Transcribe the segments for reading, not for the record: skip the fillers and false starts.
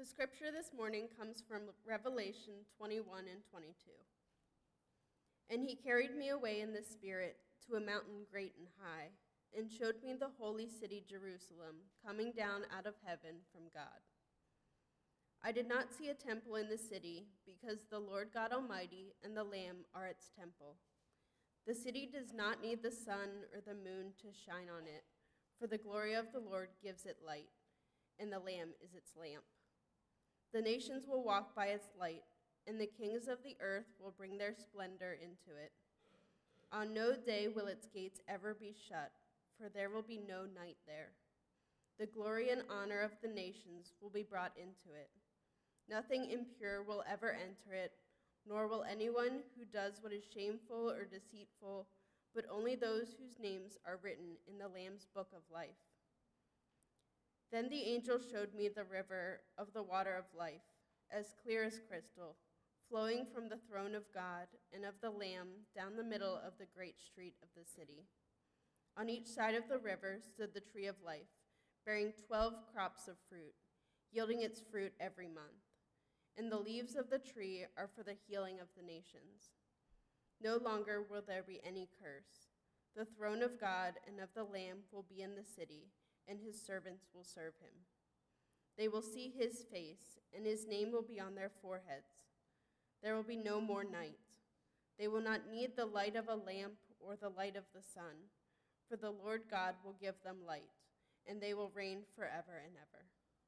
The scripture this morning comes from Revelation 21 and 22. And he carried me away in the Spirit to a mountain great and high, and showed me the holy city Jerusalem, coming down out of heaven from God. I did not see a temple in the city, because the Lord God Almighty and the Lamb are its temple. The city does not need the sun or the moon to shine on it, for the glory of the Lord gives it light, and the Lamb is its lamp. The nations will walk by its light, and the kings of the earth will bring their splendor into it. On no day will its gates ever be shut, for there will be no night there. The glory and honor of the nations will be brought into it. Nothing impure will ever enter it, nor will anyone who does what is shameful or deceitful, but only those whose names are written in the Lamb's book of life. Then the angel showed me the river of the water of life, as clear as crystal, flowing from the throne of God and of the Lamb down the middle of the great street of the city. On each side of the river stood the tree of life, bearing 12 crops of fruit, yielding its fruit every month. And the leaves of the tree are for the healing of the nations. No longer will there be any curse. The throne of God and of the Lamb will be in the city, and his servants will serve him. They will see his face, and his name will be on their foreheads. There will be no more night. They will not need the light of a lamp or the light of the sun, for the Lord God will give them light, and they will reign forever and ever.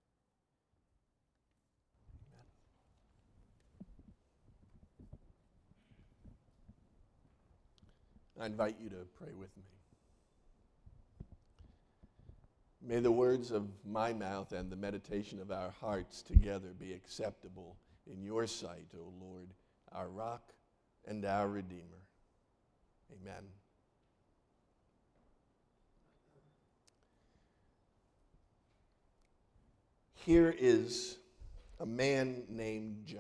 I invite you to pray with me. May the words of my mouth and the meditation of our hearts together be acceptable in your sight, O Lord, our rock and our Redeemer. Amen. Here is a man named John.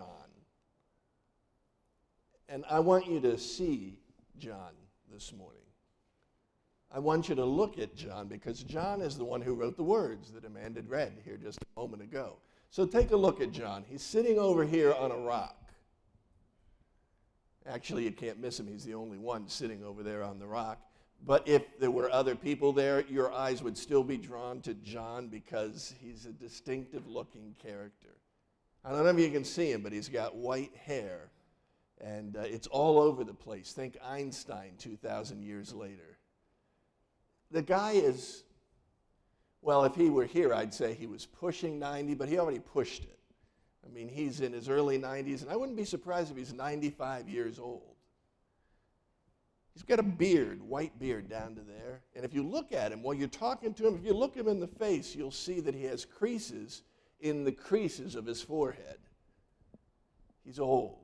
And I want you to see John this morning. I want you to look at John because John is the one who wrote the words that Amanda read here just a moment ago. So take a look at John. He's sitting over here on a rock. Actually, you can't miss him. He's the only one sitting over there on the rock. But if there were other people there, your eyes would still be drawn to John because he's a distinctive-looking character. I don't know if you can see him, but he's got white hair. And it's all over the place. Think Einstein 2,000 years later. The guy is, well, if he were here, I'd say he was pushing 90, but he already pushed it. I mean, he's in his early 90s, and I wouldn't be surprised if he's 95 years old. He's got a beard, white beard down to there. And if you look at him, while you're talking to him, if you look him in the face, you'll see that he has creases in the creases of his forehead. He's old.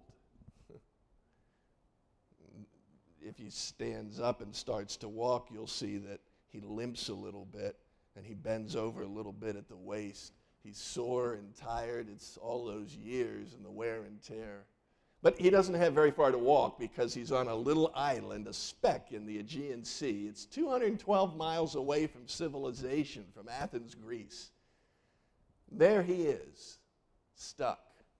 If he stands up and starts to walk, you'll see that he limps a little bit and he bends over a little bit at the waist. He's sore and tired. It's all those years and the wear and tear. But he doesn't have very far to walk because he's on a little island, a speck in the Aegean Sea. It's 212 miles away from civilization, from Athens, Greece. There he is, stuck.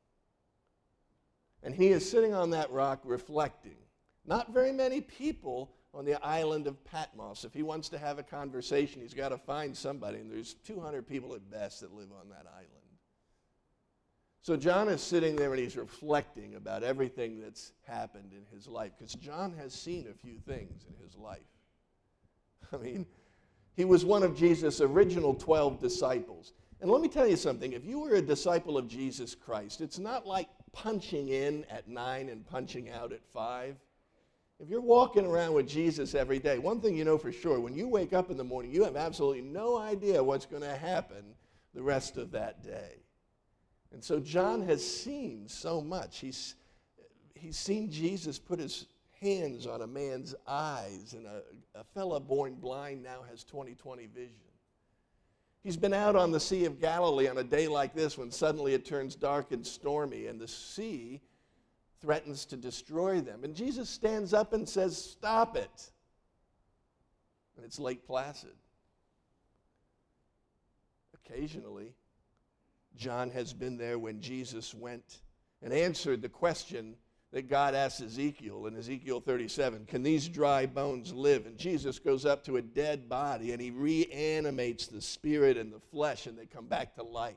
And he is sitting on that rock reflecting. Not very many people on the island of Patmos. If he wants to have a conversation, he's got to find somebody, and there's 200 people at best that live on that island. So John is sitting there and he's reflecting about everything that's happened in his life, because John has seen a few things in his life. I mean, he was one of Jesus' original 12 disciples. And let me tell you something, if you were a disciple of Jesus Christ, it's not like punching in at 9 and punching out at 5. If you're walking around with Jesus every day, one thing you know for sure, when you wake up in the morning, you have absolutely no idea what's going to happen the rest of that day. And so John has seen so much. He's seen Jesus put his hands on a man's eyes, and a fella born blind now has 20/20 vision. He's been out on the Sea of Galilee on a day like this when suddenly it turns dark and stormy, and the sea threatens to destroy them. And Jesus stands up and says, "Stop it." And it's Lake Placid. Occasionally, John has been there when Jesus went and answered the question that God asked Ezekiel in Ezekiel 37. Can these dry bones live? And Jesus goes up to a dead body and he reanimates the spirit and the flesh and they come back to life.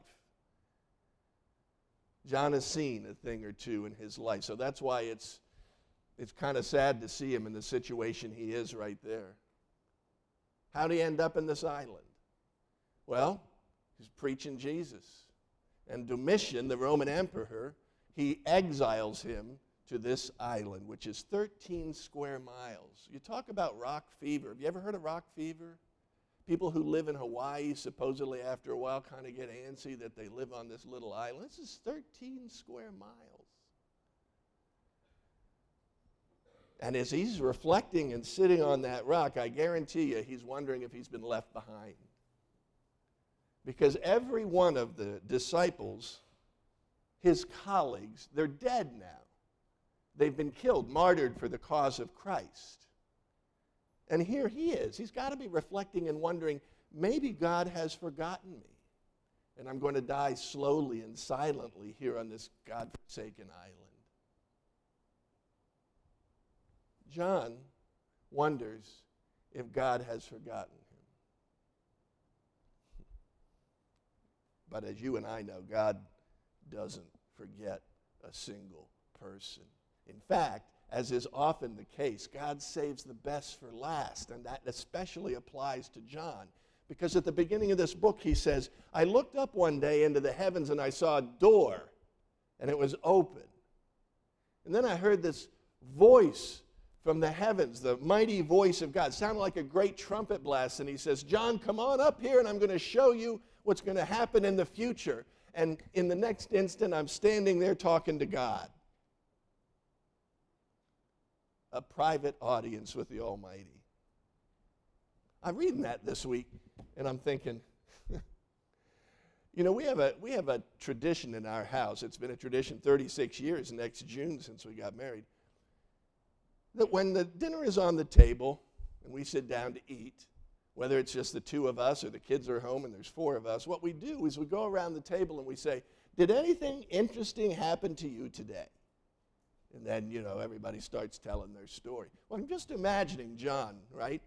John has seen a thing or two in his life. So that's why it's kind of sad to see him in the situation he is right there. How did he end up in this island? Well, he's preaching Jesus. And Domitian, the Roman emperor, he exiles him to this island, which is 13 square miles. You talk about rock fever. Have you ever heard of rock fever? People who live in Hawaii supposedly after a while kind of get antsy that they live on this little island. This is 13 square miles. And as he's reflecting and sitting on that rock, I guarantee you he's wondering if he's been left behind. Because every one of the disciples, his colleagues, they're dead now. They've been killed, martyred for the cause of Christ. And here he is. He's got to be reflecting and wondering, maybe God has forgotten me. And I'm going to die slowly and silently here on this God-forsaken island. John wonders if God has forgotten him. But as you and I know, God doesn't forget a single person. In fact, as is often the case, God saves the best for last, and that especially applies to John. Because at the beginning of this book, he says, I looked up one day into the heavens and I saw a door, and it was open. And then I heard this voice from the heavens, the mighty voice of God. It sounded like a great trumpet blast, and he says, John, come on up here, and I'm going to show you what's going to happen in the future. And in the next instant, I'm standing there talking to God. A private audience with the Almighty. I'm reading that this week, and I'm thinking, you know, we have a tradition in our house. It's been a tradition 36 years next June since we got married. That when the dinner is on the table and we sit down to eat, whether it's just the two of us or the kids are home and there's four of us, what we do is we go around the table and we say, did anything interesting happen to you today? And then, you know, everybody starts telling their story. Well, I'm just imagining John, right?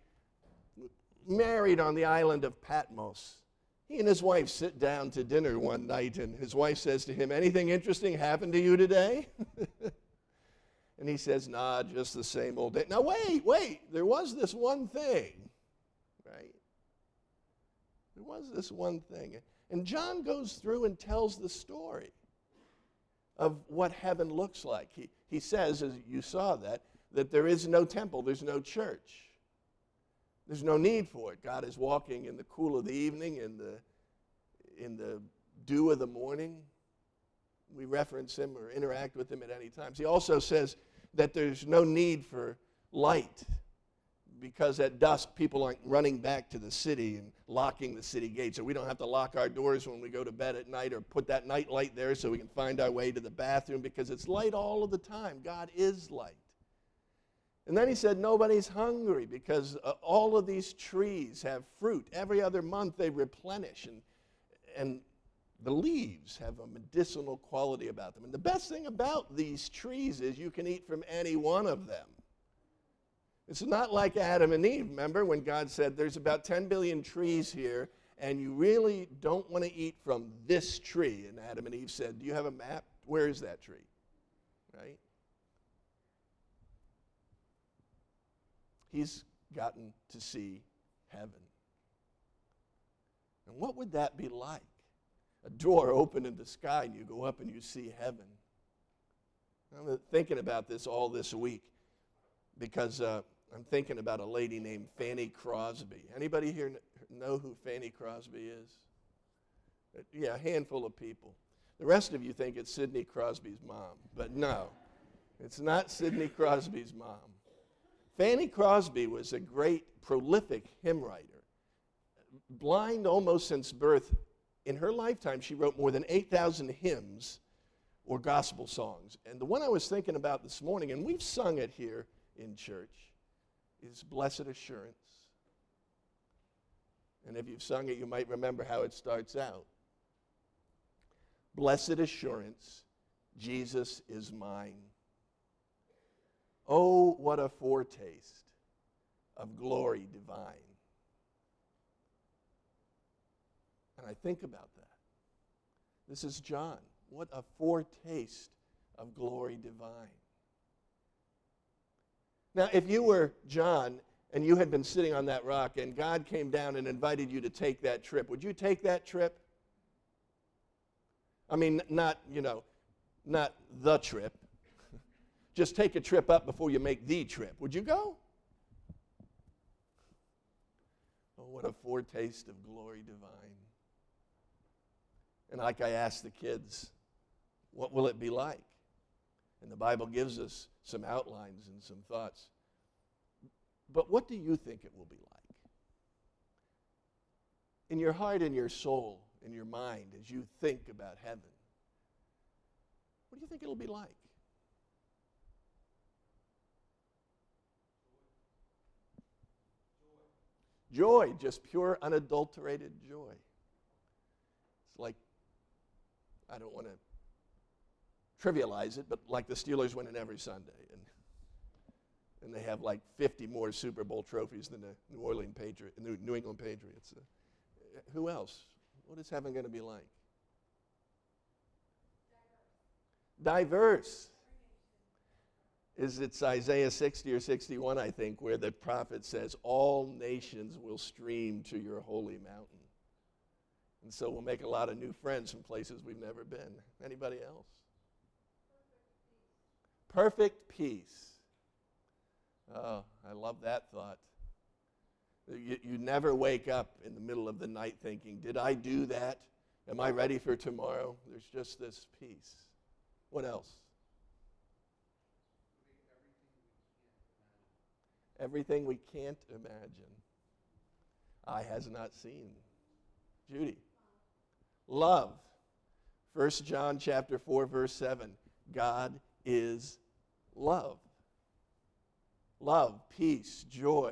Married on the island of Patmos. He and his wife sit down to dinner one night, and his wife says to him, anything interesting happened to you today? And he says, nah, just the same old day. Now, wait, there was this one thing, right? There was this one thing. And John goes through and tells the story of what heaven looks like. He says, as you saw that there is no temple, there's no church. There's no need for it. God is walking in the cool of the evening, in the dew of the morning. We reference him or interact with him at any time. He also says that there's no need for light because at dusk people aren't running back to the city and locking the city gates. So we don't have to lock our doors when we go to bed at night or put that night light there so we can find our way to the bathroom because it's light all of the time. God is light. And then he said nobody's hungry because all of these trees have fruit. Every other month they replenish and the leaves have a medicinal quality about them. And the best thing about these trees is you can eat from any one of them. It's not like Adam and Eve. Remember when God said there's about 10 billion trees here and you really don't want to eat from this tree. And Adam and Eve said, do you have a map? Where is that tree? Right? He's gotten to see heaven. And what would that be like? A door open in the sky and you go up and you see heaven. I'm thinking about this all this week because I'm thinking about a lady named Fanny Crosby. Anybody here know who Fanny Crosby is? Yeah, a handful of people. The rest of you think it's Sidney Crosby's mom, but no, it's not Sidney Crosby's mom. Fanny Crosby was a great, prolific hymn writer. Blind almost since birth, in her lifetime, she wrote more than 8,000 hymns or gospel songs. And the one I was thinking about this morning, and we've sung it here in church, is Blessed Assurance. And if you've sung it, you might remember how it starts out. Blessed assurance, Jesus is mine. Oh, what a foretaste of glory divine. And I think about that. This is John. What a foretaste of glory divine. Now, if you were John and you had been sitting on that rock and God came down and invited you to take that trip, would you take that trip? I mean, not the trip. Just take a trip up before you make the trip. Would you go? Oh, what a foretaste of glory divine. And like I asked the kids, what will it be like? And the Bible gives us some outlines and some thoughts. But what do you think it will be like? In your heart, in your soul, in your mind, as you think about heaven, what do you think it'll be like? Joy, just pure, unadulterated joy. It's like, I don't want to trivialize it, but like the Steelers winning every Sunday. And they have like 50 more Super Bowl trophies than the New England Patriots. Who else? What is heaven going to be like? Diverse. It's Isaiah 60 or 61, I think, where the prophet says, all nations will stream to your holy mountain. And so we'll make a lot of new friends from places we've never been. Anybody else? Perfect peace. Oh, I love that thought. You never wake up in the middle of the night thinking, did I do that? Am I ready for tomorrow? There's just this peace. What else? Everything we can't imagine. Eye has not seen. Judy. Love. 1 John chapter 4, verse 7. God is love. Love, peace, joy.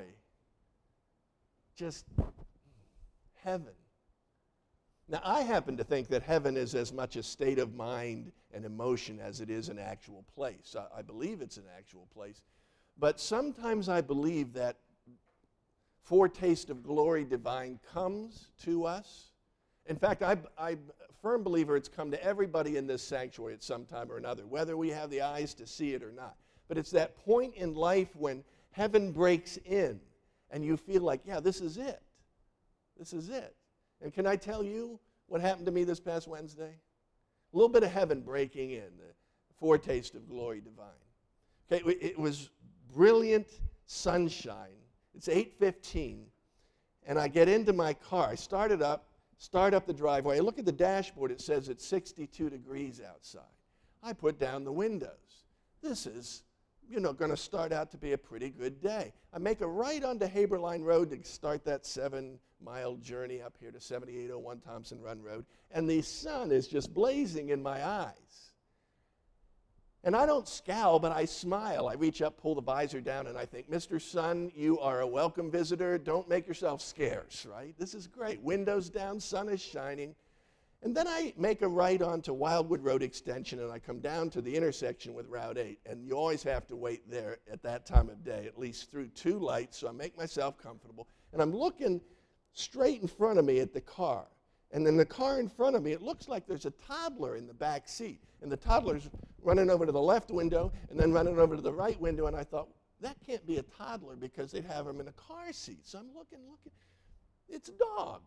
Just heaven. Now, I happen to think that heaven is as much a state of mind and emotion as it is an actual place. I believe it's an actual place. But sometimes I believe that foretaste of glory divine comes to us. In fact, I'm a firm believer it's come to everybody in this sanctuary at some time or another, whether we have the eyes to see it or not. But it's that point in life when heaven breaks in and you feel like, yeah, this is it. This is it. And can I tell you what happened to me this past Wednesday? A little bit of heaven breaking in, the foretaste of glory divine. Okay, it was brilliant sunshine. It's 8:15, and I get into my car. I start up the driveway. I look at the dashboard. It says it's 62 degrees outside. I put down the windows. This is, going to start out to be a pretty good day. I make a right onto Haberline Road to start that 7-mile journey up here to 7801 Thompson Run Road, and the sun is just blazing in my eyes. And I don't scowl, but I smile. I reach up, pull the visor down, and I think, Mr. Sun, you are a welcome visitor. Don't make yourself scarce, right? This is great. Windows down, sun is shining. And then I make a right onto Wildwood Road Extension, and I come down to the intersection with Route 8. And you always have to wait there at that time of day, at least through 2 lights, so I make myself comfortable. And I'm looking straight in front of me at the car. And in the car in front of me, it looks like there's a toddler in the back seat. And the toddler's running over to the left window and then running over to the right window. And I thought, that can't be a toddler because they'd have him in a car seat. So I'm looking. It's a dog.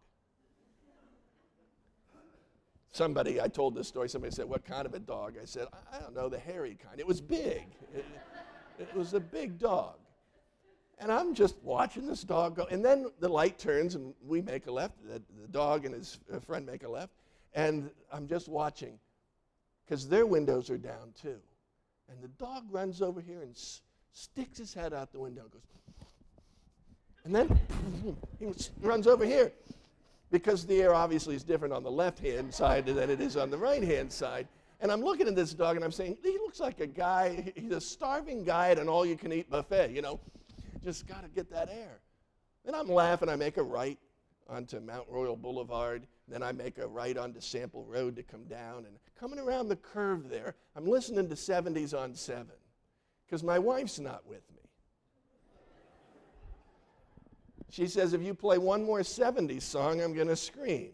I told this story, somebody said, what kind of a dog? I said, I don't know, the hairy kind. It was big. It was a big dog. And I'm just watching this dog go. And then the light turns and we make a left. The dog and his friend make a left. And I'm just watching because their windows are down too. And the dog runs over here and sticks his head out the window and goes. And then he runs over here because the air obviously is different on the left-hand side than it is on the right-hand side. And I'm looking at this dog and I'm saying, he looks like a guy, he's a starving guy at an all-you-can-eat buffet, Just got to get that air. And I'm laughing. I make a right onto Mount Royal Boulevard, Then I make a right onto Sample Road to come down, and coming around the curve there, I'm listening to 70s on 7 because my wife's not with me. She says, if you play one more 70s song, I'm going to scream.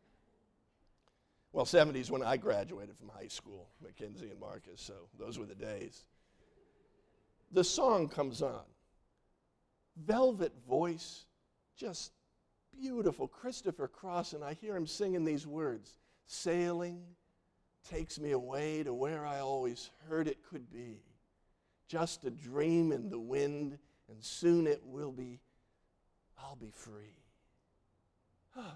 Well, 70s when I graduated from high school, Mackenzie and Marcus, so those were the days. The song comes on. Velvet voice, just beautiful. Christopher Cross, and I hear him singing these words. Sailing takes me away to where I always heard it could be. Just a dream in the wind, and soon it will be, I'll be free. Huh.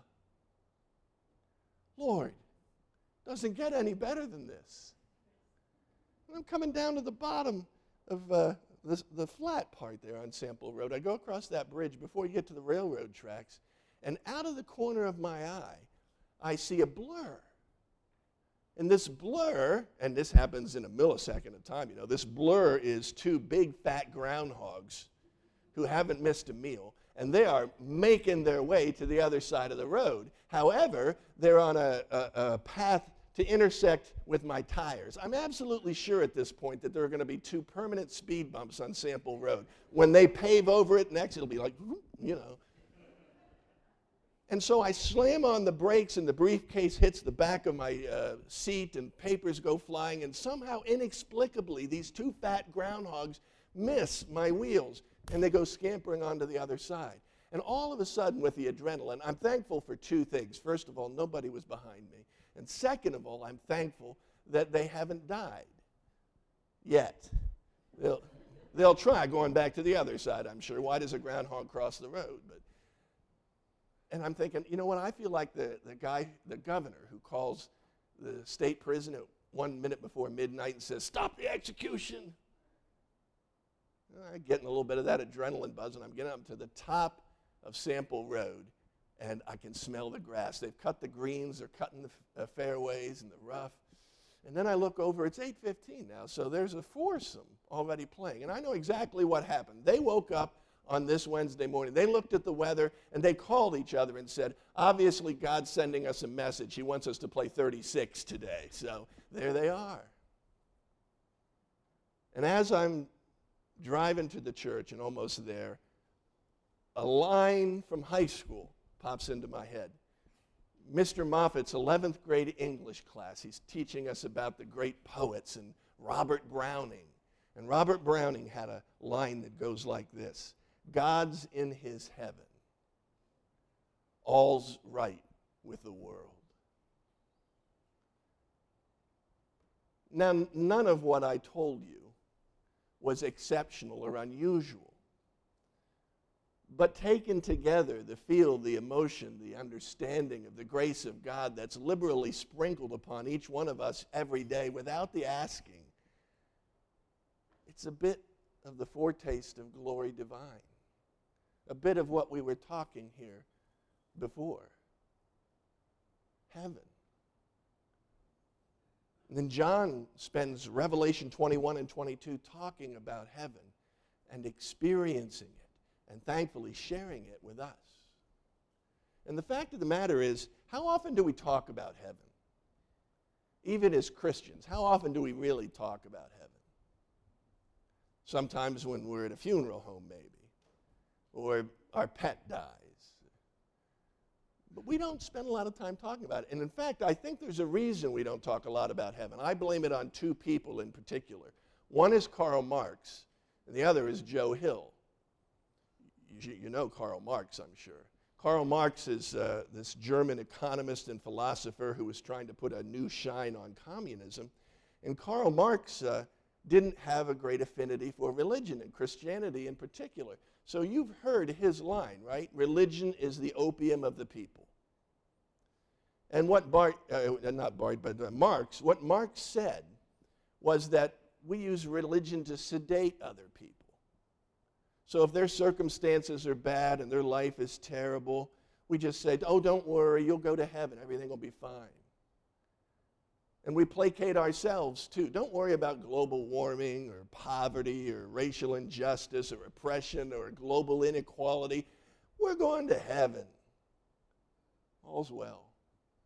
Lord, doesn't get any better than this. And I'm coming down to the bottom of the flat part there on Sample Road. I go across that bridge before you get to the railroad tracks, and out of the corner of my eye, I see a blur. And this blur, and this happens in a millisecond of time, this blur is two big fat groundhogs who haven't missed a meal, and they are making their way to the other side of the road. However, they're on a path to intersect with my tires. I'm absolutely sure at this point that there are going to be two permanent speed bumps on Sample Road. When they pave over it next, it'll be like, And so I slam on the brakes, and the briefcase hits the back of my seat, and papers go flying, and somehow, inexplicably, these two fat groundhogs miss my wheels, and they go scampering onto the other side. And all of a sudden, with the adrenaline, I'm thankful for two things. First of all, nobody was behind me. And second of all, I'm thankful that they haven't died yet. They'll try going back to the other side, I'm sure. Why does a groundhog cross the road? And I'm thinking, you know what? I feel like the governor who calls the state prison at 1 minute before midnight and says, stop the execution. I'm getting a little bit of that adrenaline buzz, and I'm getting up to the top of Sample Road, and I can smell the grass. They've cut the greens, they're cutting the fairways and the rough. And then I look over, it's 8:15 now, so there's a foursome already playing. And I know exactly what happened. They woke up on this Wednesday morning. They looked at the weather, and they called each other and said, obviously God's sending us a message. He wants us to play 36 today. So there they are. And as I'm driving to the church and almost there, a line from high school pops into my head. Mr. Moffat's 11th grade English class. He's teaching us about the great poets and Robert Browning. And Robert Browning had a line that goes like this: God's in his heaven. All's right with the world. Now, none of what I told you was exceptional or unusual. But taken together, the feel, the emotion, the understanding of the grace of God that's liberally sprinkled upon each one of us every day without the asking, it's a bit of the foretaste of glory divine. A bit of what we were talking here before. Heaven. And then John spends Revelation 21 and 22 talking about heaven and experiencing it, and thankfully sharing it with us. And the fact of the matter is, how often do we talk about heaven? Even as Christians, how often do we really talk about heaven? Sometimes when we're at a funeral home, maybe, or our pet dies. But we don't spend a lot of time talking about it. And in fact, I think there's a reason we don't talk a lot about heaven. I blame it on two people in particular. One is Karl Marx, and the other is Joe Hill. You know Karl Marx, I'm sure. Karl Marx is this German economist and philosopher who was trying to put a new shine on communism. And Karl Marx didn't have a great affinity for religion and Christianity in particular. So you've heard his line, right? Religion is the opium of the people. And what Marx said was that we use religion to sedate other people. So if their circumstances are bad and their life is terrible, we just say, oh, don't worry, you'll go to heaven, everything will be fine. And we placate ourselves too. Don't worry about global warming or poverty or racial injustice or oppression or global inequality. We're going to heaven. All's well.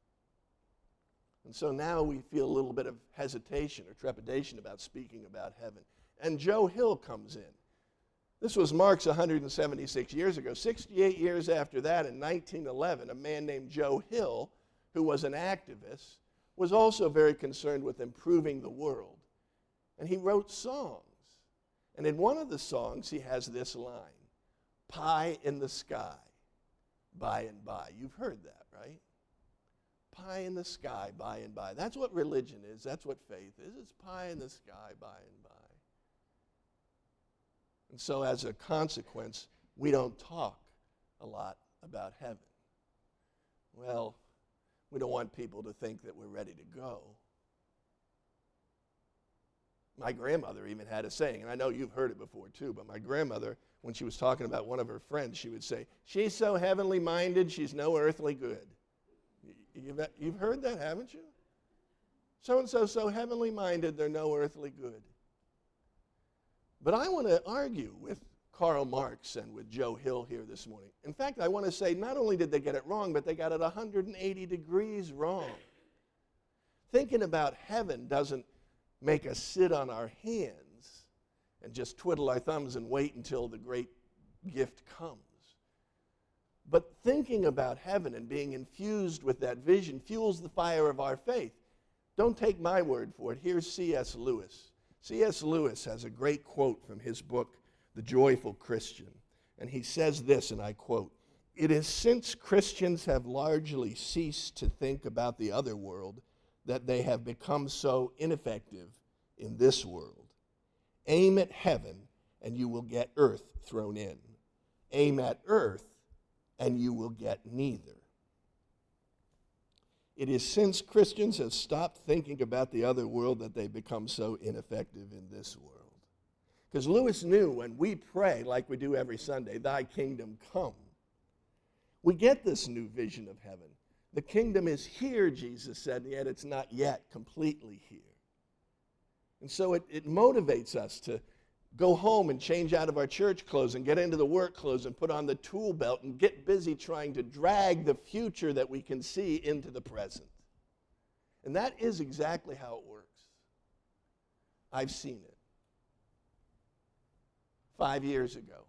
And so now we feel a little bit of hesitation or trepidation about speaking about heaven. And Joe Hill comes in. This was Mark's 176 years ago. 68 years after that, in 1911, a man named Joe Hill, who was an activist, was also very concerned with improving the world. And he wrote songs. And in one of the songs, he has this line, "Pie in the sky, by and by." You've heard that, right? Pie in the sky, by and by. That's what religion is. That's what faith is. It's pie in the sky, by and by. And so as a consequence, we don't talk a lot about heaven. Well, we don't want people to think that we're ready to go. My grandmother even had a saying, and I know you've heard it before too, but my grandmother, when she was talking about one of her friends, she would say, "She's so heavenly minded, she's no earthly good." You've heard that, haven't you? So-and-so so heavenly minded, they're no earthly good. But I want to argue with Karl Marx and with Joe Hill here this morning. In fact, I want to say not only did they get it wrong, but they got it 180 degrees wrong. Thinking about heaven doesn't make us sit on our hands and just twiddle our thumbs and wait until the great gift comes. But thinking about heaven and being infused with that vision fuels the fire of our faith. Don't take my word for it. Here's C.S. Lewis. C.S. Lewis has a great quote from his book, The Joyful Christian. And he says this, and I quote, "It is since Christians have largely ceased to think about the other world that they have become so ineffective in this world. Aim at heaven, and you will get earth thrown in. Aim at earth, and you will get neither." It is since Christians have stopped thinking about the other world that they become so ineffective in this world. Because Lewis knew when we pray, like we do every Sunday, "Thy kingdom come," we get this new vision of heaven. The kingdom is here, Jesus said, and yet it's not yet completely here. And so it motivates us to go home and change out of our church clothes and get into the work clothes and put on the tool belt and get busy trying to drag the future that we can see into the present. And that is exactly how it works. I've seen it. 5 years ago,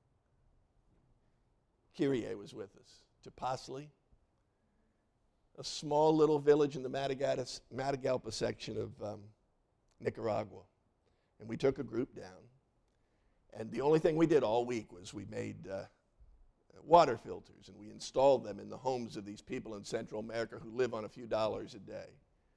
Kyrie was with us to Pasli, a small little village in the Matagalpa section of Nicaragua. And we took a group down. And the only thing we did all week was we made water filters, and we installed them in the homes of these people in Central America who live on a few dollars a day.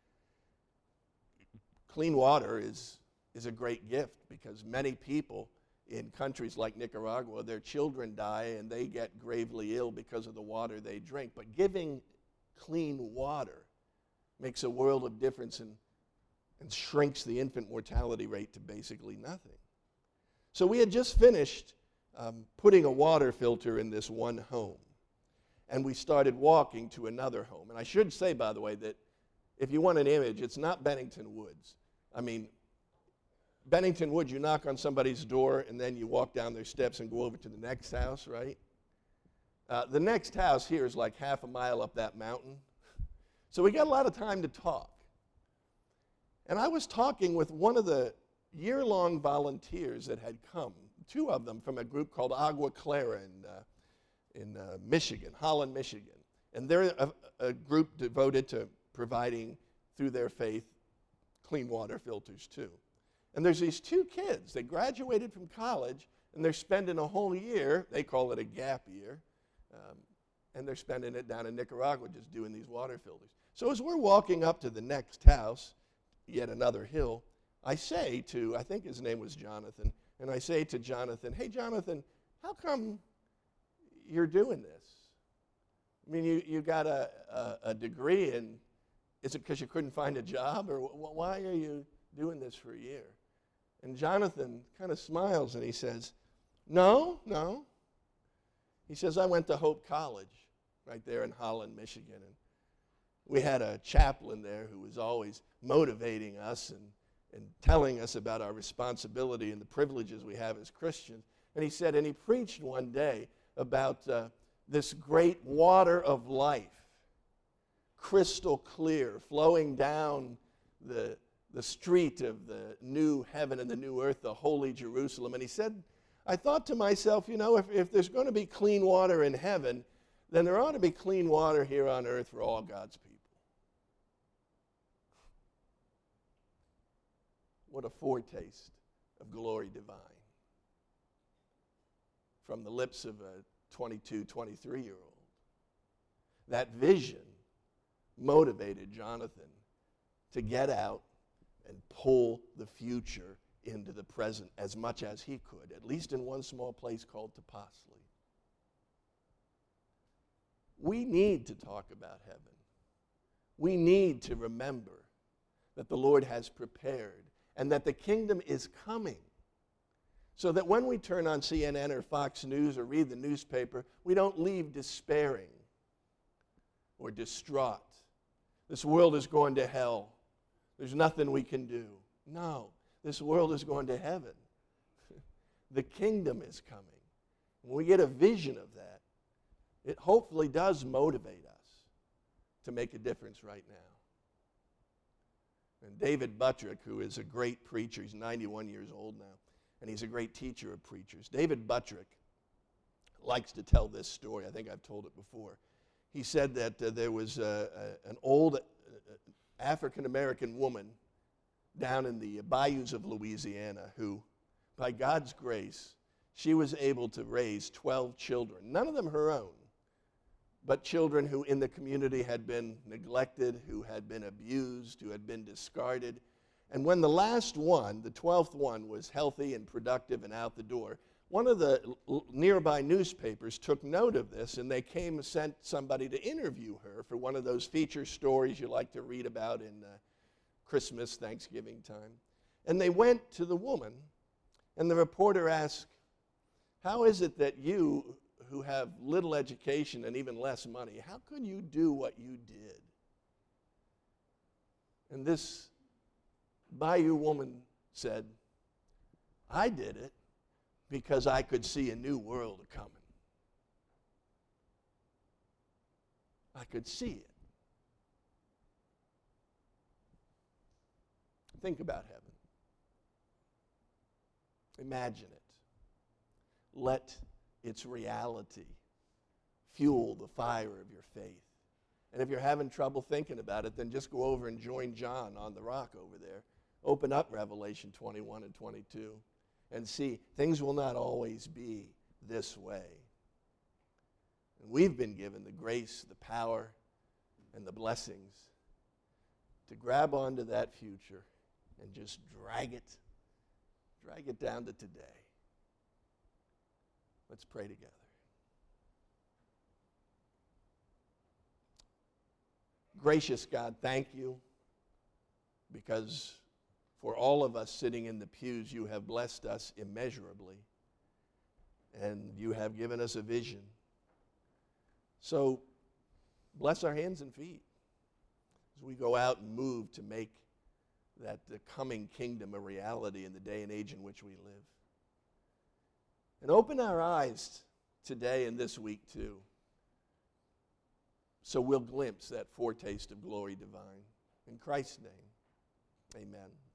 Clean water is a great gift because many people in countries like Nicaragua, their children die and they get gravely ill because of the water they drink. But giving clean water makes a world of difference and shrinks the infant mortality rate to basically nothing. So we had just finished putting a water filter in this one home, and we started walking to another home. And I should say, by the way, that if you want an image, it's not Bennington Woods. I mean, Bennington Woods, you knock on somebody's door, and then you walk down their steps and go over to the next house, right? The next house here is like half a mile up that mountain. So we got a lot of time to talk. And I was talking with one of the year-long volunteers that had come, two of them from a group called Agua Clara in Michigan, Holland, Michigan. And they're a group devoted to providing, through their faith, clean water filters too. And there's these two kids. They graduated from college, and they're spending a whole year, they call it a gap year, and they're spending it down in Nicaragua just doing these water filters. So as we're walking up to the next house, yet another hill, I say to, I think his name was Jonathan, and I say to Jonathan, "Hey, Jonathan, how come you're doing this? I mean, you got a degree, and is it because you couldn't find a job, or why are you doing this for a year?" And Jonathan kind of smiles, and he says, No. He says, "I went to Hope College right there in Holland, Michigan, and we had a chaplain there who was always motivating us and telling us about our responsibility and the privileges we have as Christians." And he said, and he preached one day about this great water of life crystal clear, flowing down the street of the new heaven and the new earth, the holy Jerusalem. And he said, I thought to myself, if there's going to be clean water in heaven, then there ought to be clean water here on earth for all God's people. What a foretaste of glory divine from the lips of a 22, 23-year-old. That vision motivated Jonathan to get out and pull the future into the present as much as he could, at least in one small place called Topasli. We need to talk about heaven. We need to remember that the Lord has prepared and that the kingdom is coming, so that when we turn on CNN or Fox News or read the newspaper, we don't leave despairing or distraught. This world is going to hell. There's nothing we can do. No, this world is going to heaven. The kingdom is coming. When we get a vision of that, it hopefully does motivate us to make a difference right now. And David Buttrick, who is a great preacher, he's 91 years old now, and he's a great teacher of preachers. David Buttrick likes to tell this story. I think I've told it before. He said that there was an old African-American woman down in the bayous of Louisiana who, by God's grace, she was able to raise 12 children, none of them her own, but children who in the community had been neglected, who had been abused, who had been discarded. And when the last one, the 12th one, was healthy and productive and out the door, one of the nearby newspapers took note of this, and they came and sent somebody to interview her for one of those feature stories you like to read about in Christmas, Thanksgiving time. And they went to the woman, and the reporter asked, how is it that you, who have little education and even less money, how could you do what you did? And this bayou woman said, I did it because I could see a new world coming. I could see it. Think about heaven. Imagine it. Let its reality fuel the fire of your faith. And if you're having trouble thinking about it, then just go over and join John on the rock over there. Open up Revelation 21 and 22 and see things will not always be this way. And we've been given the grace, the power, and the blessings to grab onto that future and just drag it down to today. Let's pray together. Gracious God, thank you, because for all of us sitting in the pews, you have blessed us immeasurably, and you have given us a vision. So bless our hands and feet as we go out and move to make that the coming kingdom a reality in the day and age in which we live. And open our eyes today and this week too, so we'll glimpse that foretaste of glory divine. In Christ's name, amen.